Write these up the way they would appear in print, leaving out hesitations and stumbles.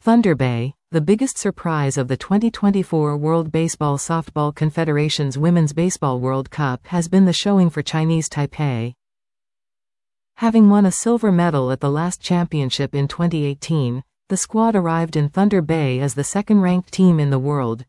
Thunder Bay, the biggest surprise of the 2024 World Baseball Softball Confederation's Women's Baseball World Cup has been the showing for Chinese Taipei. Having won a silver medal at the last championship in 2018, the squad arrived in Thunder Bay as the second-ranked team in the world.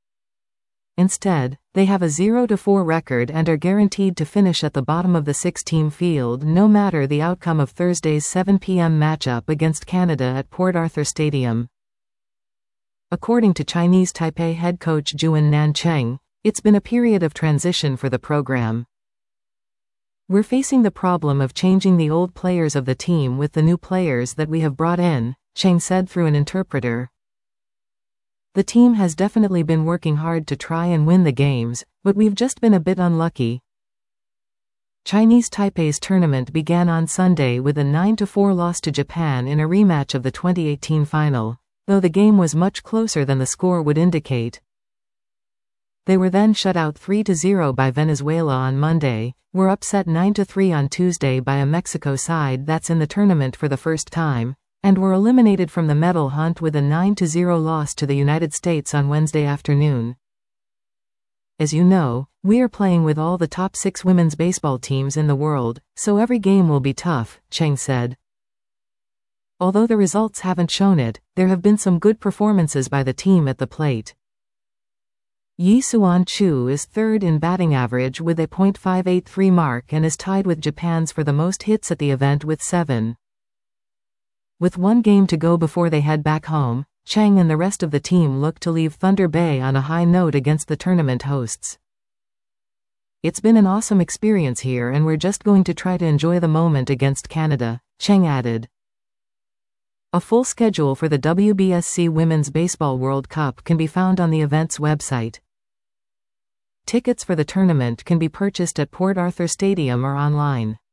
Instead, they have a 0-4 record and are guaranteed to finish at the bottom of the six-team field no matter the outcome of Thursday's 7 p.m. matchup against Canada at Port Arthur Stadium. According to Chinese Taipei head coach Juan Nancheng, it's been a period of transition for the program. We're facing the problem of changing the old players of the team with the new players that we have brought in, Cheng said through an interpreter. The team has definitely been working hard to try and win the games, but we've just been a bit unlucky. Chinese Taipei's tournament began on Sunday with a 9-4 loss to Japan in a rematch of the 2018 final, though the game was much closer than the score would indicate. They were then shut out 3-0 by Venezuela on Monday, were upset 9-3 on Tuesday by a Mexico side that's in the tournament for the first time, and were eliminated from the medal hunt with a 9-0 loss to the United States on Wednesday afternoon. As you know, we are playing with all the top 6 women's baseball teams in the world, so every game will be tough, Cheng said. Although the results haven't shown it, there have been some good performances by the team at the plate. Yi Suan Chu is third in batting average with a .583 mark and is tied with Japan's for the most hits at the event with 7. With one game to go before they head back home, Cheng and the rest of the team look to leave Thunder Bay on a high note against the tournament hosts. It's been an awesome experience here and we're just going to try to enjoy the moment against Canada, Cheng added. A full schedule for the WBSC Women's Baseball World Cup can be found on the event's website. Tickets for the tournament can be purchased at Port Arthur Stadium or online.